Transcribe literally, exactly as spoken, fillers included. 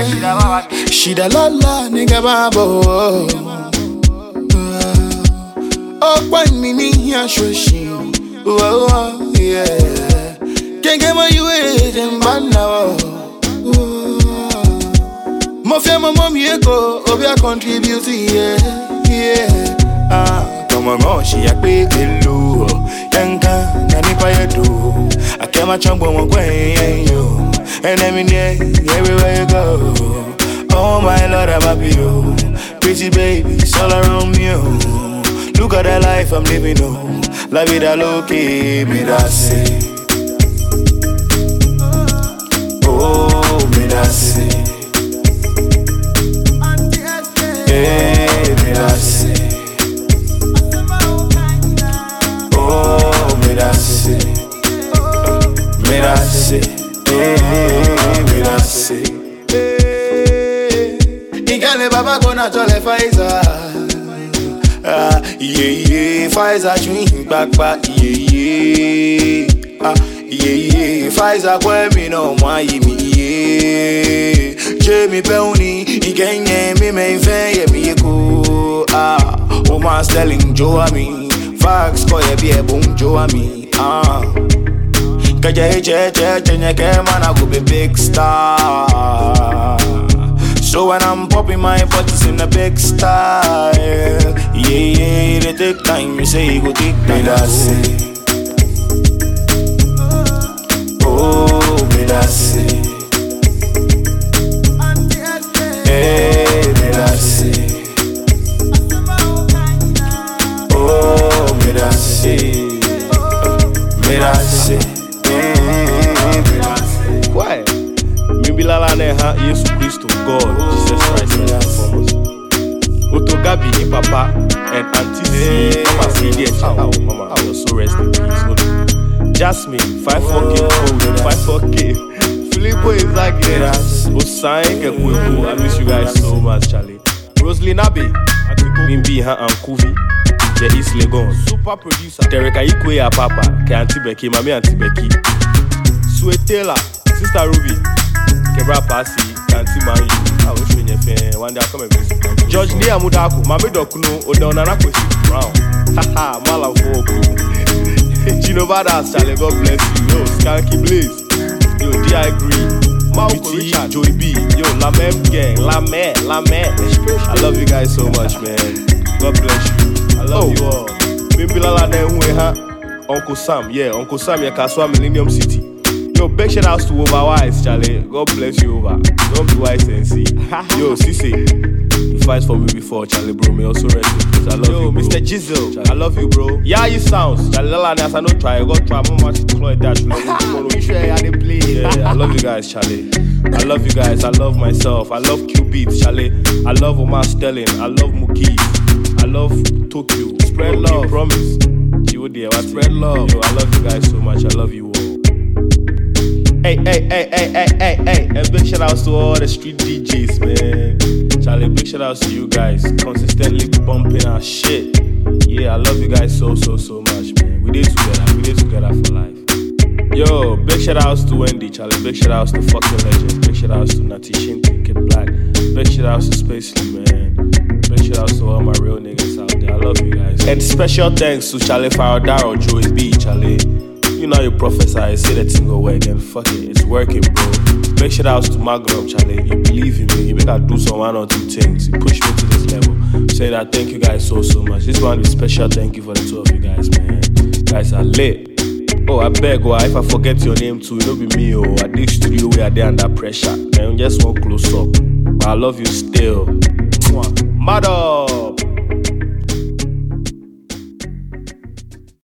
yeah. She da la la nigga babo. Oh, when me ni here shoshi. Oh, yeah. Can't get my you in bad now. Mo fẹ́ mo mọ mi eko, obi a contribute, yeah, yeah. Ah, come on, oh, she a pay hello. Yanka, nani pa you do? I came a chunk when we yo, and I mean yeah, everywhere you go. Oh my Lord, I'm happy yo. Pretty babies all around me yo. Look at the life I'm living oh. La vida loca, me da say. Oh, me da say. Hey, me da say. Oh, me da say. Me da say. Hey, me da say. Hey, Igale baba gonna jolly Pfizer. Ah, yeah, yeah, Pfizer chewing back back, yeah, yeah. Ah, yeah, yeah, Pfizer kwe me no my me, yeah. Jamie Peony, he can get me me fair, me go. Ah, oh my selling Joe a me, Fox koi be a boom Joe a me. Ah, kaja he che che che nye ke man I go be big star. So when I'm popping my bottles in a big style, yeah, yeah, they take time, you say you go take time. Me da say, oh, me da say, hey, me da say, oh, me da say, me da say, hey, me da say. Why? Maybe la la neha Yesu Christo God Jesus Christ in foremost. Oto Gabi in Papa and Auntie C, Mama Fridi and Chao. Mama, I was so rest in peace. No. Jasmine, five four K code, five four K. Filippo is like this. Osain Kekwebu, I miss you guys so much, Charlie. Rosalie Nabe, Bimbi and Kuvi, the East Legon, super producer. Tereka Ikwe ya Papa, Ke Auntie Becky, Mami Auntie Becky. Sue Taylor, Sister Ruby. Kebra Passy, Kanti Mari, I was showing your fan. One day I come and visit. George Nia Mudaku, Mami Dokuno, Odonana Kwesi Brown. Haha, Malam Fogo. Gino Badas, Charlie, God bless you. Yo, Skanky Blaze. Yo, D I Green. Mauko Richard, Joey B. Yo, Lamem Gang, Lame, Lame. I love you guys so much, man. God bless you. I love oh. you all. Maybe Lala Nehueha, Uncle Sam. Yeah, Uncle Sam, yeah, Kaswa Millennium City. Yo, big shout outs to Over Wise, Charlie. God bless you, Over. Don't be wise and see. Yo, Sissy, you fight for me before, Charlie, bro. Me also rest in peace. I love Yo, you, bro. Mister Jizzle, Charlie. I love you, bro. Yeah, you sounds. Charlie, Lala, I no try. I got try. I'm much Chloe Dash. You sure I didn't play? Yeah, I love you guys, Charlie. I love you guys. I love myself. I love Q Beats, Charlie. I love Omar Sterling. I love Muki. I love Tokyo. Spread okay, love. Promise. Spread love. Yo, I love you guys so much. I love you all. Hey, hey, hey, hey, hey, hey, hey, and big shout outs to all the street D Js, man. Charlie, big shout outs to you guys, consistently bumping our shit. Yeah, I love you guys so, so, so much, man. We did together, we did together for life. Yo, big shout outs to Wendy, Charlie, big shout outs to fucking legend, big shout outs to Nati Shinty, Kid Black, big shout outs to Spacely, man. Big shout outs to all my real niggas out there, I love you guys. And special thanks to Charlie Faradaro, Joey B, Charlie. You know your professor, I say that thing go work and fuck it, it's working, bro. Big shout outs to Magnum, Charlie. You believe in me, you make I do some one or two things. You push me to this level. Say that thank you guys so so much. This one is special thank you for the two of you guys, man. You guys are lit. Oh, I beg, oh, if I forget your name too, it'll be me, oh. At this studio we are there under pressure. Man, just one close up. But I love you still. Mad up.